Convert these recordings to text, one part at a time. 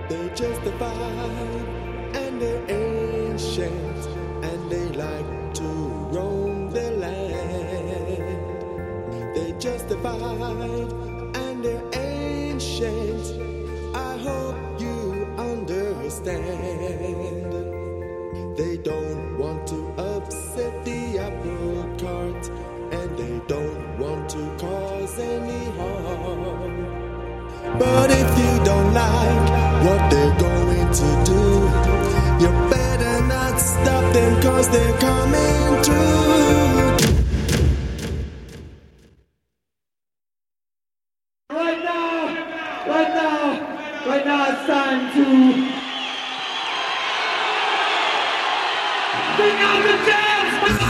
They're justified and they're ancient and they like to roam the land. They're justified and they're ancient. I hope you understand. They don't want to upset the apple cart and they don't want to cause any harm. But if you don't like what they're going to do, you better not stop them, 'cause they're coming through. Right now it's time to bring out the dance.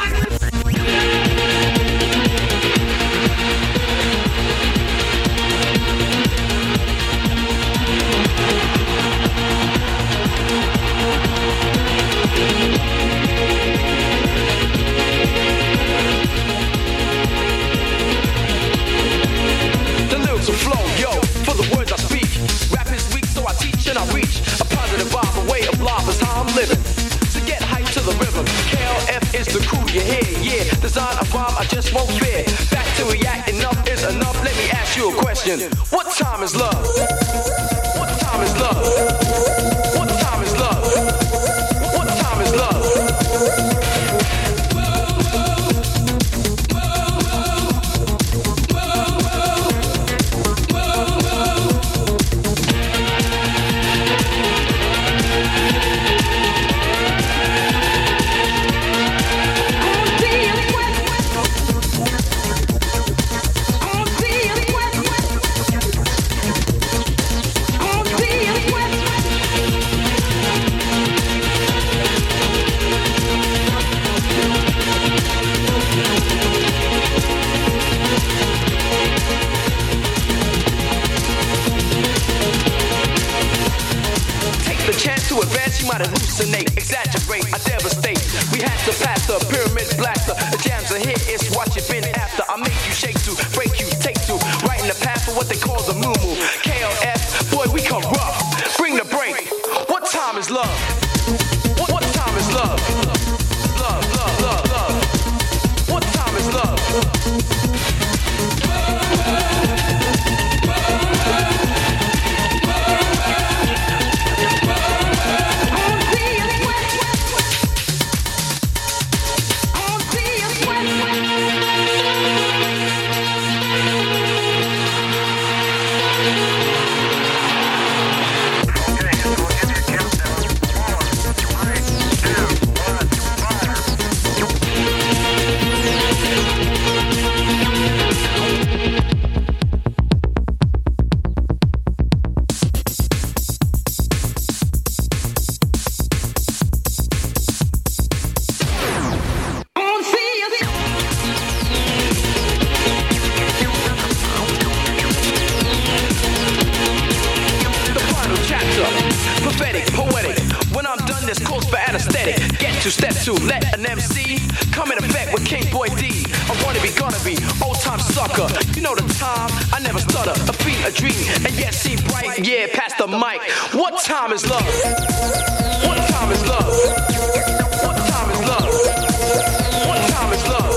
The lyrics will flow, yo, for the words I speak. Rap is weak, so I teach and I reach. A positive vibe, a way of life is how I'm living. So get hyped to the rhythm. KLF is the crew you hear, yeah. Design a rhyme I just won't fear. Back to react, enough is enough. Let me ask you a question. What time is love? What time is love? What time is love? What time is love? To advance, you might hallucinate, exaggerate, I devastate. We had to pass the pyramid blaster. The jam's a hit, it's what you've been after. I make you shake to, break you, take to. Right in the path for what they call the moo-moo. KLF, boy, we come rough. Bring the break. What time is love? What time is love? Love, love, love, love. What time is love? To let an MC come in effect with King Boy D. I wanna be, gonna be, old time sucker. You know the time, I never stutter. A beat, a dream, and yet see bright. Yeah, pass the mic. What time is love? What time is love? What time is love? What time is love?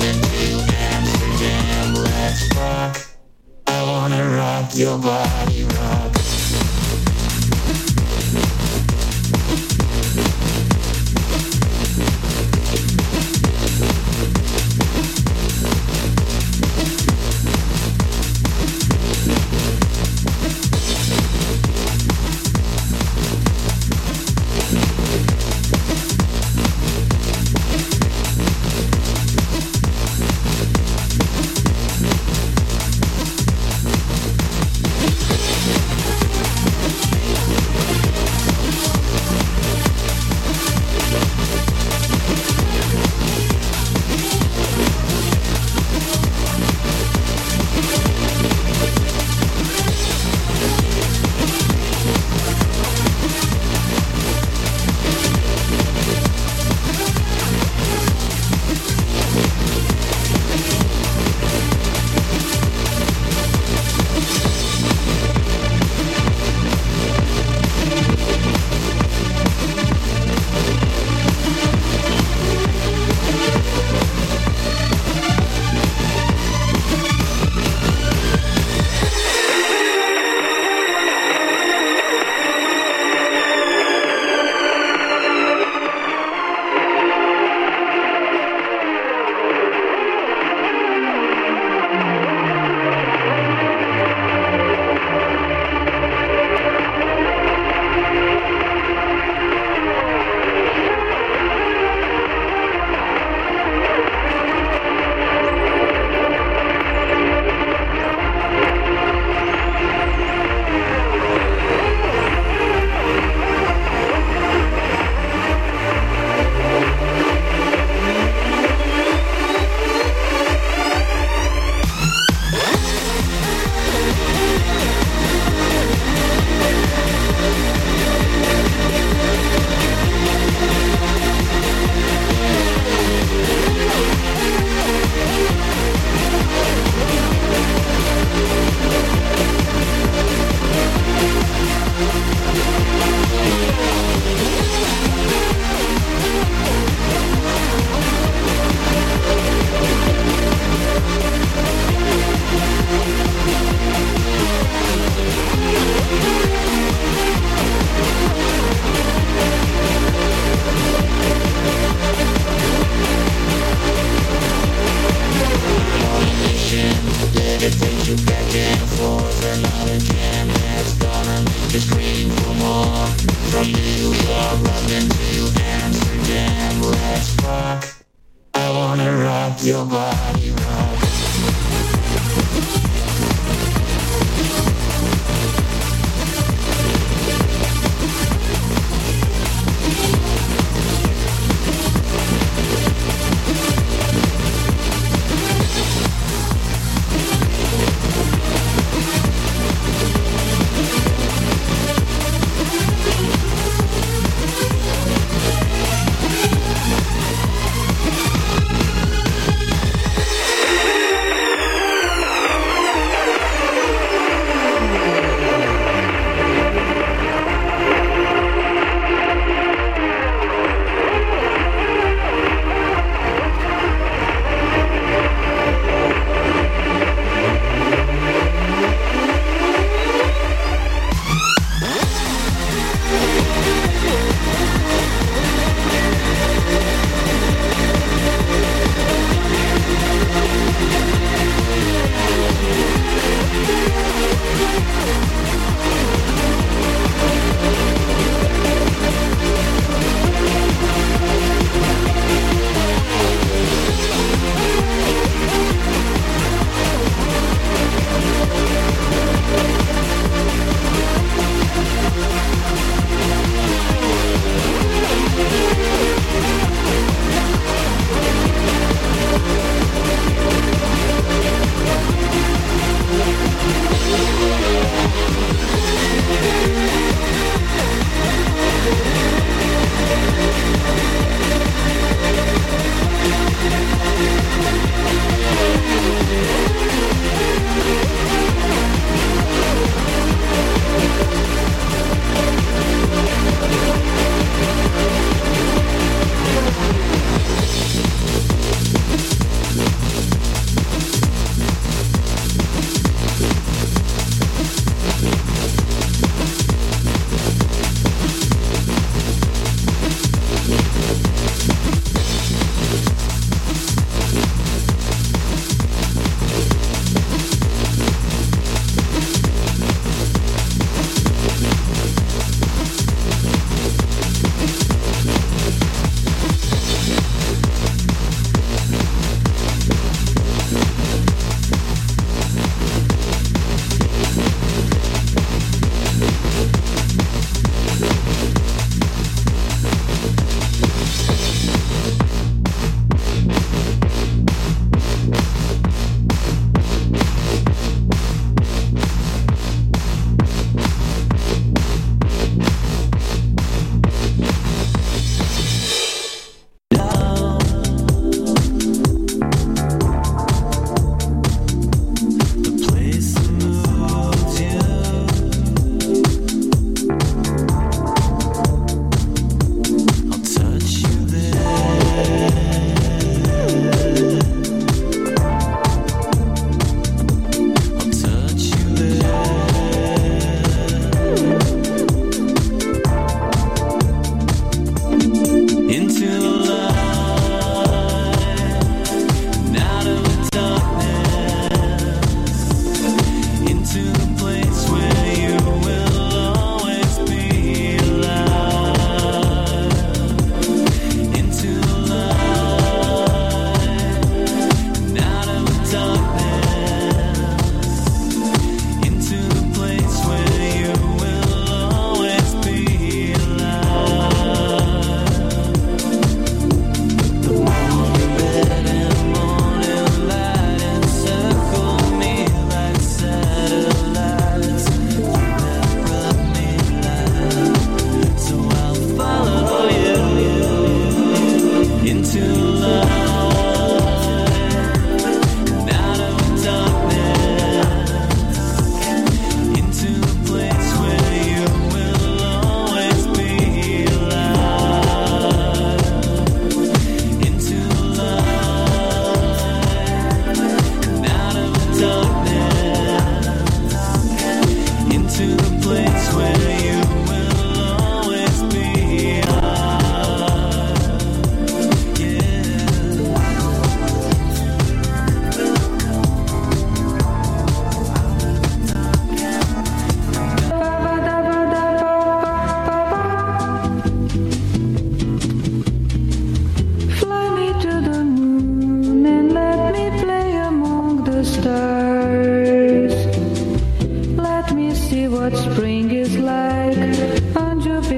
Your body rock. Your body rock.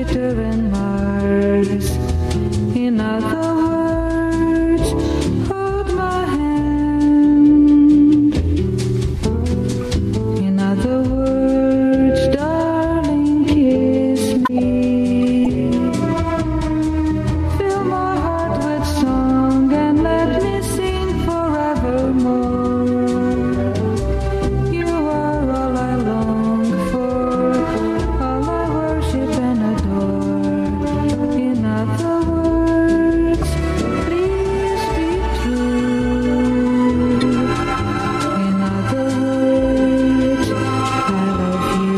Jupiter and Mars. In other words, hold my hand. In other words, darling, kiss me. Fill my heart with song and let me sing forevermore. You are all I long for, all I worship and adore. In other words, please be true. In other words, I love you.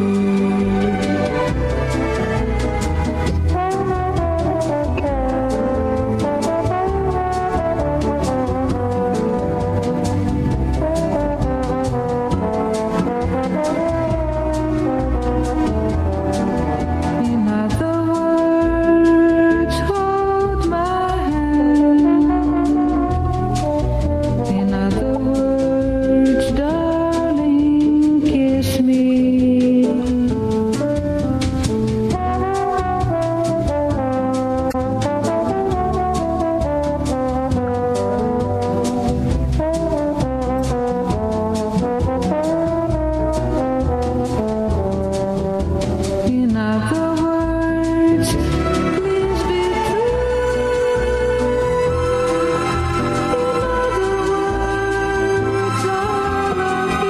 In other words, hold my hand. In other words, darling, kiss me. In other words, please be true. In other words, I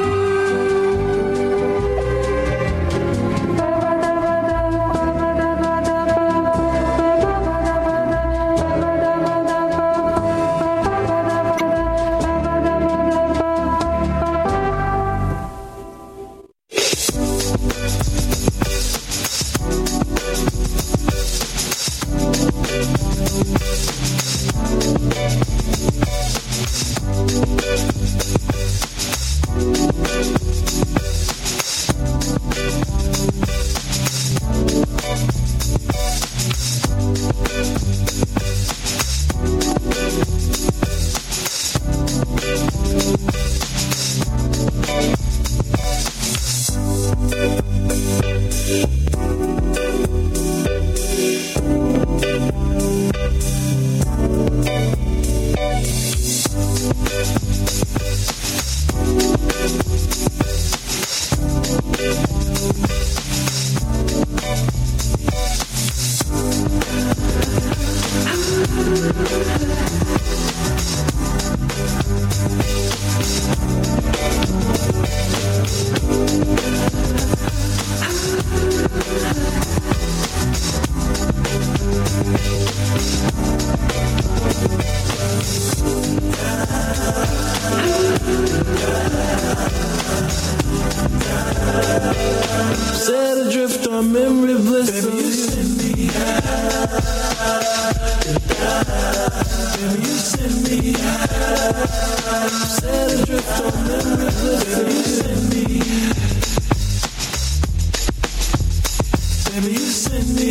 Set adrift on memory bliss. Baby, you send me high. Baby, you send me high. Set adrift on memory bliss. Baby, you send me. Baby, you send me.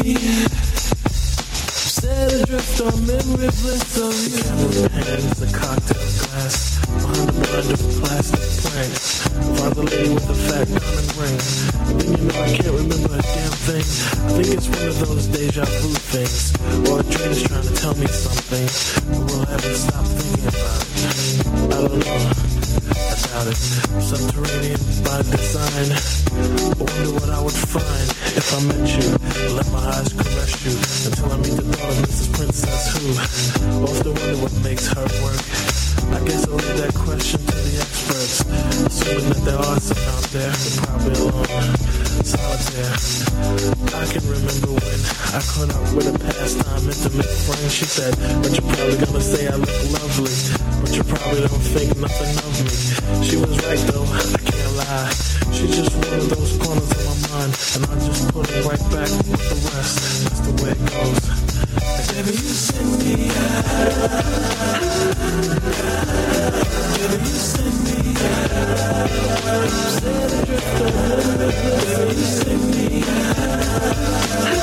Set adrift on memory bliss of you. The pen is a cocktail glass behind a blind of plastic planks. Find the lady with the fat diamond ring. Then you know I can't remember a damn thing. I think it's one of those deja vu things, or a dream is trying to tell me something, but will I ever stop thinking about it? I don't know. I doubt it. Subterranean by design. I wonder what I would find if I met you. Let my eyes caress you until I meet the thought of Mrs. Princess who often wonder what makes her work. I guess I'll leave that question to the experts, assuming that there are some out there, but probably alone, solitaire. I can remember when I caught up with a pastime intimate friend. She said, but you're probably gonna say I look lovely, but you probably don't think nothing of me. She was right though, I can't lie. She's just one of those corners of my mind, and I just put it right back with the rest. That's the way it goes. Baby, you send me high. Baby, you send me high. Set adrift on memory bliss. Baby, you send me high.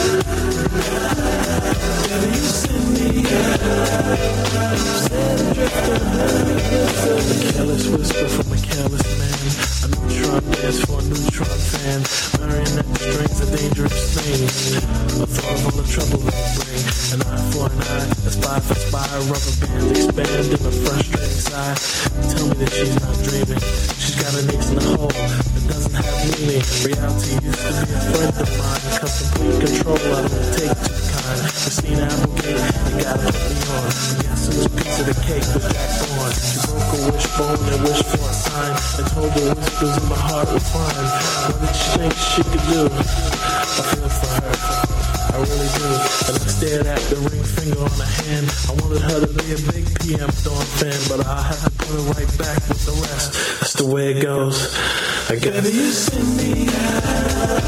Baby, you send me high. Set adrift on memory bliss. A careless whisper from a careless man. A neutron dance for a neutron fan. Marionette strings a dangerous thing. rings. A thought of all the trouble they bring. An eye for an eye, a spy for spy. Rubber bands expand in a frustrating sigh. Tell me that she's not dreaming. She's got an ace in the hole that doesn't have meaning. Reality used to be a friend of mine. Cause complete control, I don't take too kind. Christina Applegate, you gotta put me on. Guess who's piece of the cake was Jack Bourne? She broke a wishbone and wished for a sign. And told the whispers in my heart were fine. What did she think she could do? I feel for her, I really do. And I stared at the ring finger on her hand. I wanted her to be a big PM Dawn fan, but I had to put her right back with the rest. That's the way it goes, I guess. Baby, you send me out.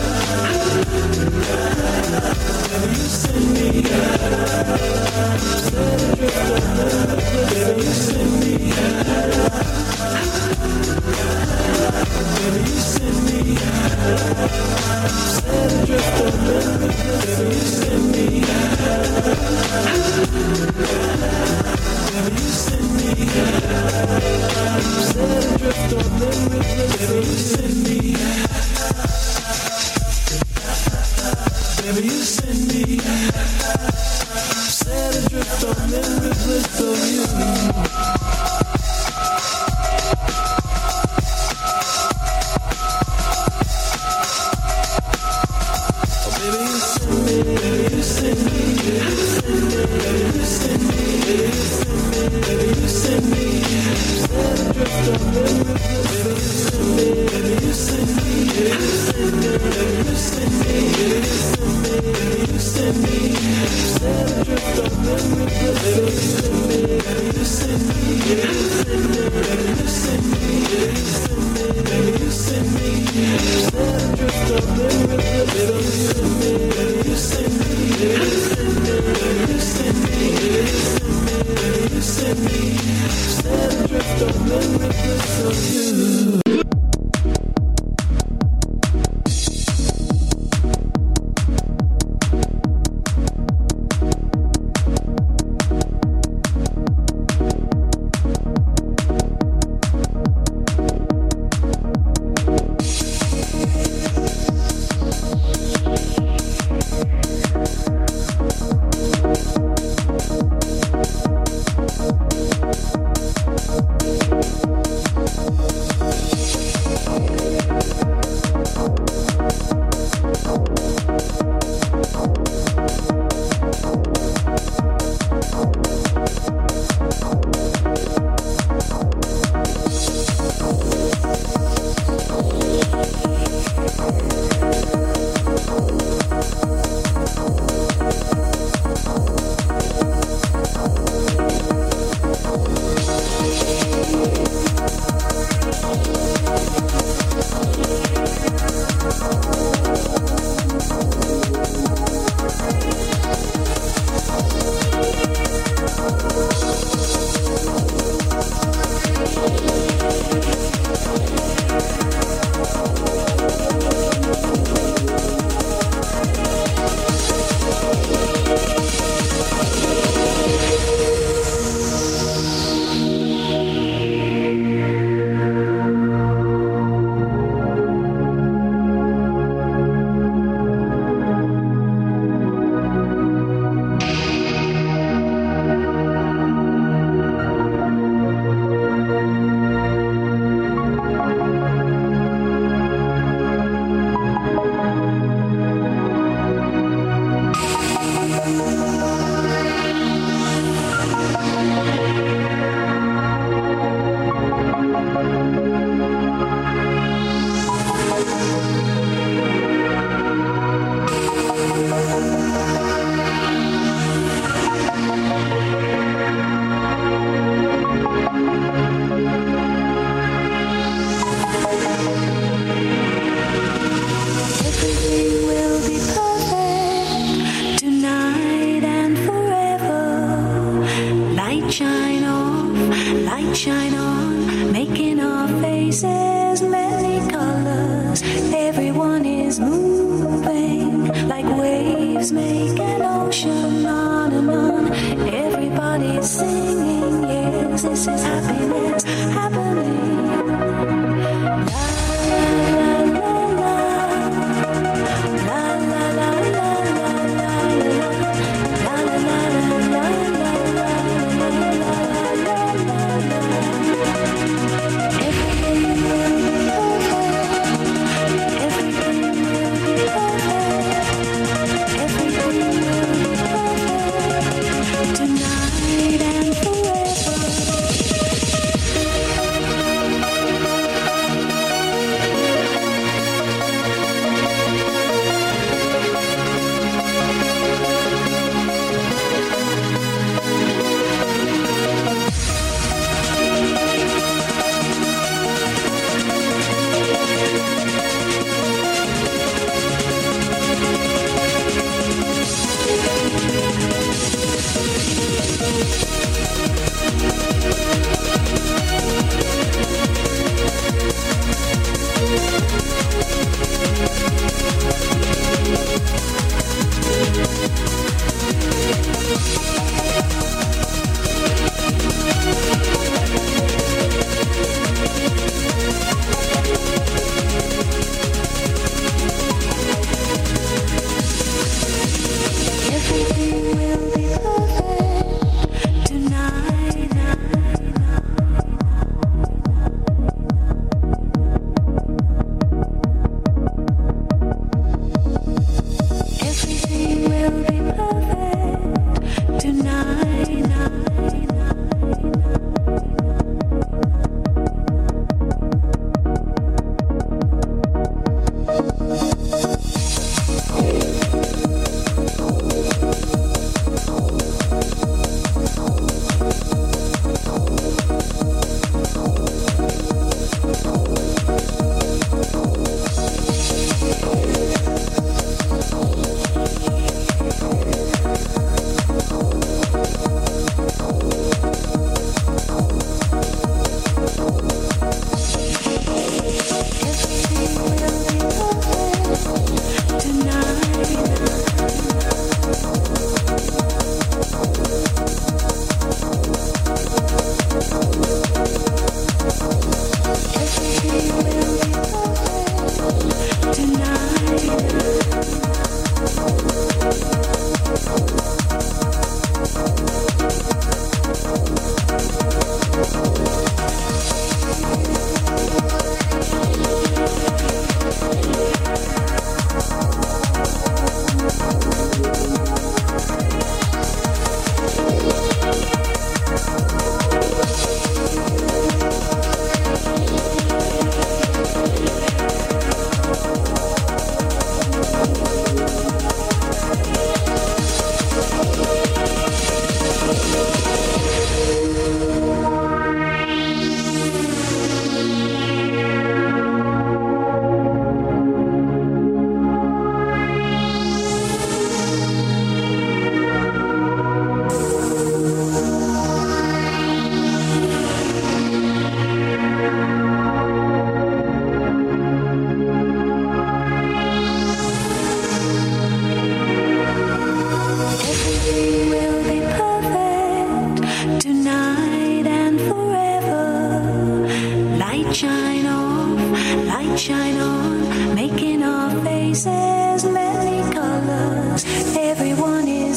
Baby, you send me out. Baby, you send me out. Baby, you send me out. Set adrift on me. Baby, you send me out. Baby, you send me out. Set adrift on me. Baby, you send me out. Baby, you send me out. Set adrift on memory bliss of you. La la la la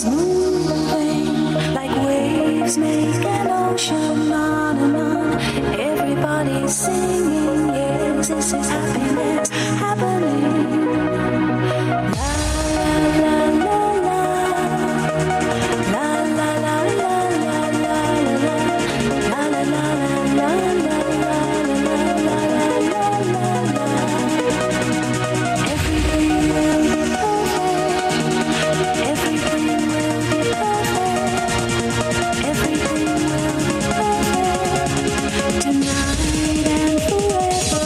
moving like waves make an ocean on and on. Everybody's singing, yes, this is happiness happening. La la la la, la la la la la la la, la la la la la la la la. Everything will be perfect. Everything will be perfect. Everything will be perfect tonight and forever.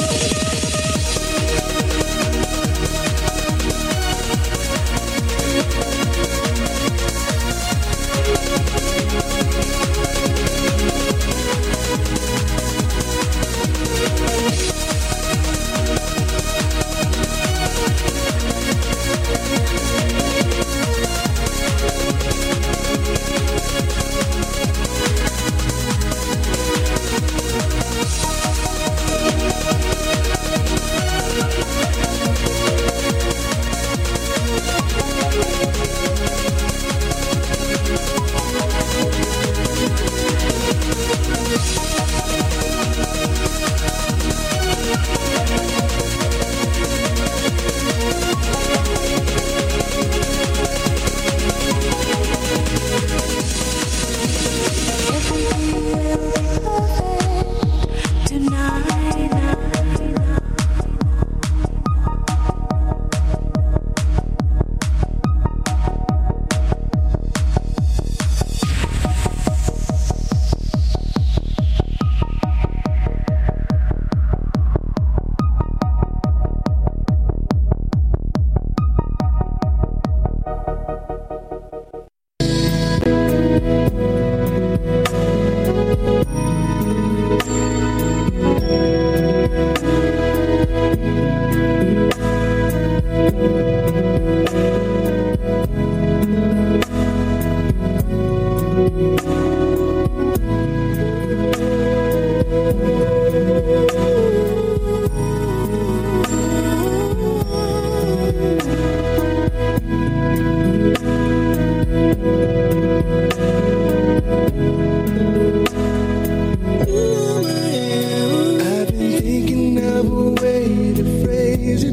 I've been thinking of a way to phrase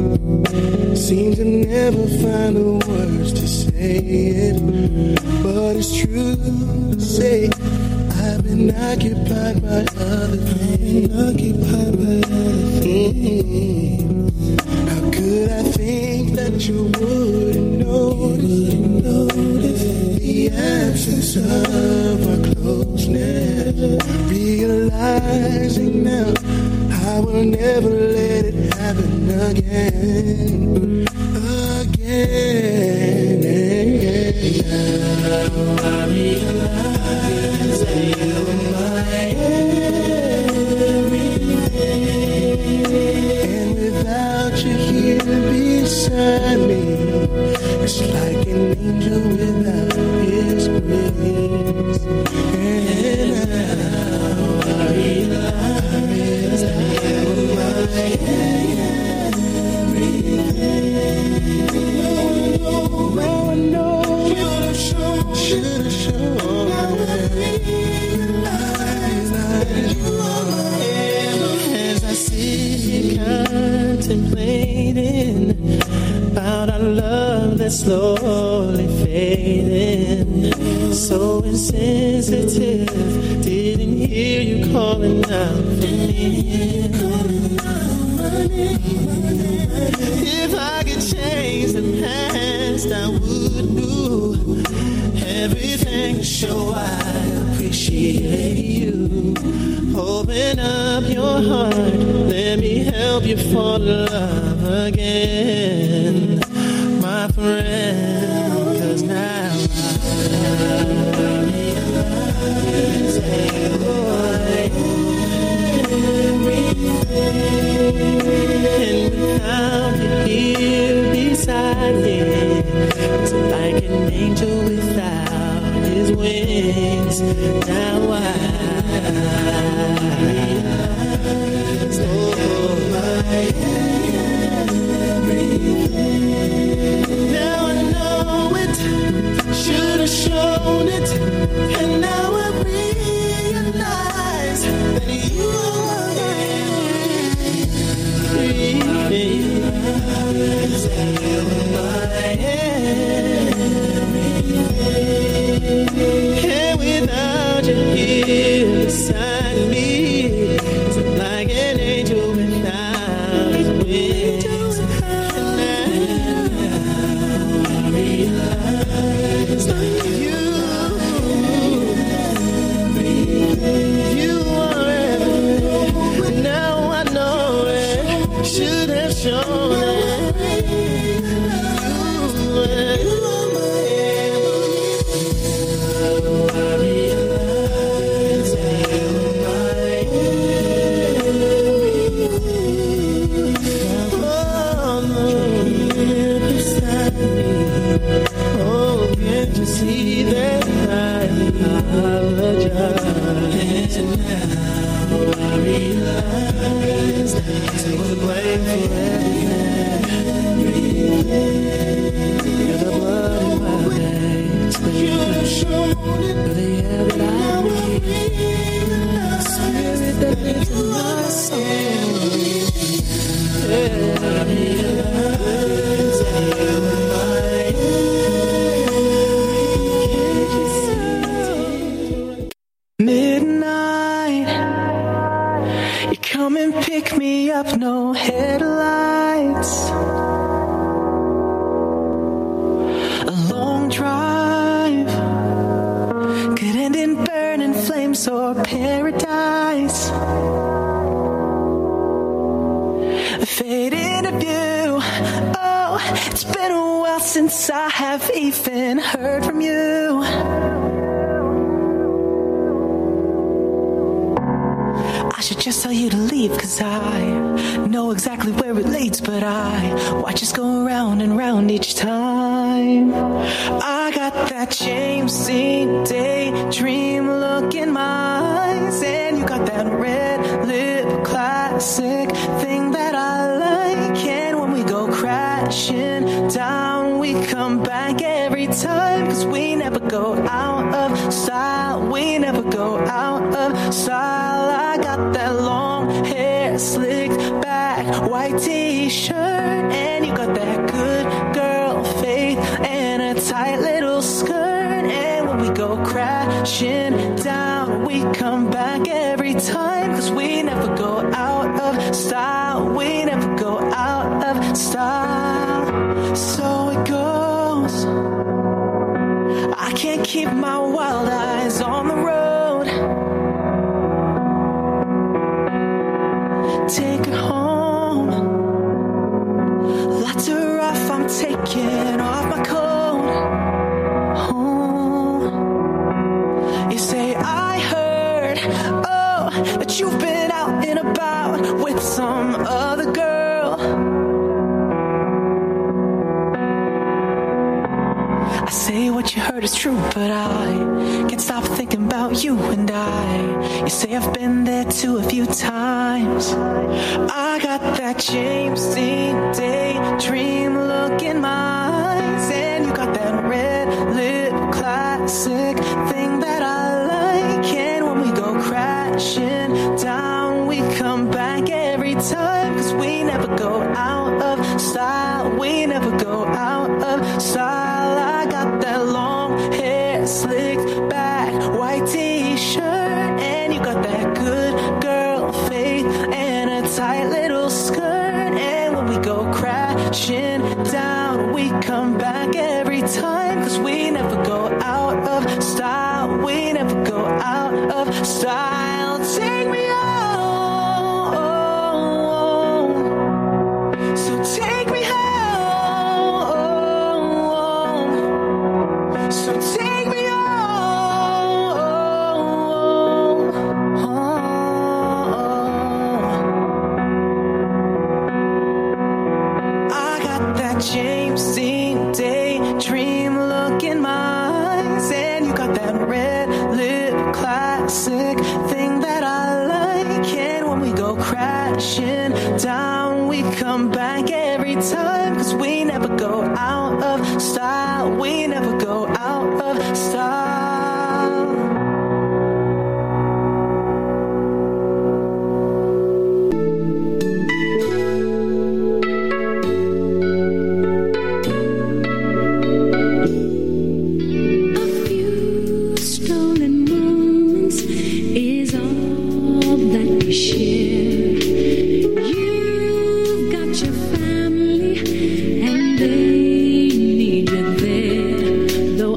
it. Seem to never find the words to say it. But it's true to say I've been occupied by other things. How could I think that you wouldn't notice the absence of our closeness? Realizing now I will never let it happen again. Now I realize that you're my everything, and without you here beside me, it's like an angel without his wings. And now I realize that you're my everything. Now I know should've shown. Now I realize that you are my everything. As I sit here contemplating about our love that's slowly fading, so insensitive, didn't hear you calling out for me. If I could change the past, I would do everything to show I appreciate you. Open up your heart, let me help you fall in love again, my friend. 'Cause now I realize that and without you here beside me, it's like an angel without his wings. Now I realize, oh my everything. Now I know it. guess I have even heard from you. I should just tell you to leave, cause I know exactly where it leads, but I watch us go round and round each time. I got that James Dean daydream look in my eyes, and you got that red lip classic thing that I like. And when we go crashing down, we come back every time, cause we never go out of style. We never go out of style. I got that long hair slicked back, white t-shirt, and you got that good girl faith and a tight little skirt. And when we go crashing down, we come back every time, cause we never go out of style. We never go out of style. So it goes, I can't keep my wild eyes on the road. Take it home. Lots of rough, I'm taking off my coat. Home. You say I heard, oh, that you've been out and about with some other girl. I say what you heard is true, but I can't stop thinking about you and I. You say I've been there too a few times. I got that James Dean daydream look in my eyes, and you got that red lip classic thing that I like. And when we go crashing down, we come back every time, cause we never go out of style. We never go out of style. I got that long hair slicked back, white t-shirt, and you got that good girl faith and a tight little skirt. And when we go crashing down, we come back every time, cause we never go out of style. We never go out of style. Take me home, so take me home, so take me home. James Dean daydream look in my eyes, and you got that red lip classic thing that I like. And when we go crashing down, we come back every time, cause we never go out of style. We never go out of style. Though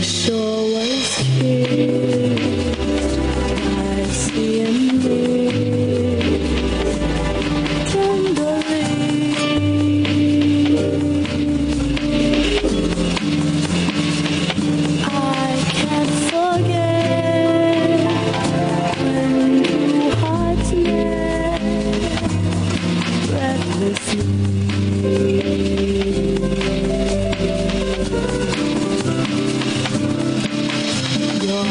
shore was kissed by sea and breeze tenderly. I can't forget when two hearts met breathlessly. Your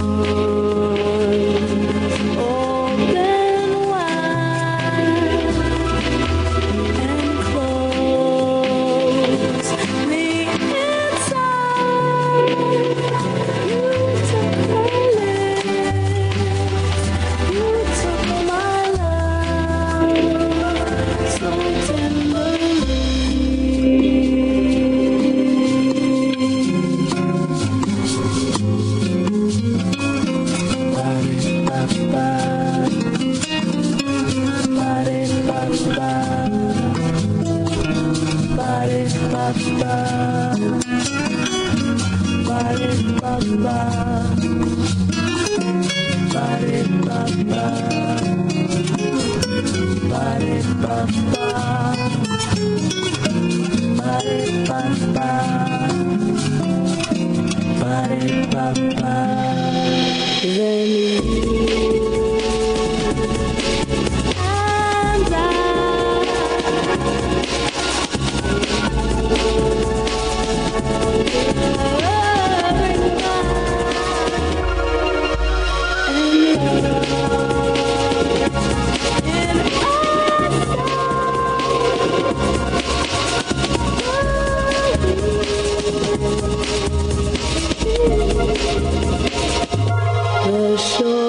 arms open wide and close me inside. You took my lips, you took my love so tenderly. Then you and I the shore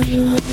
you.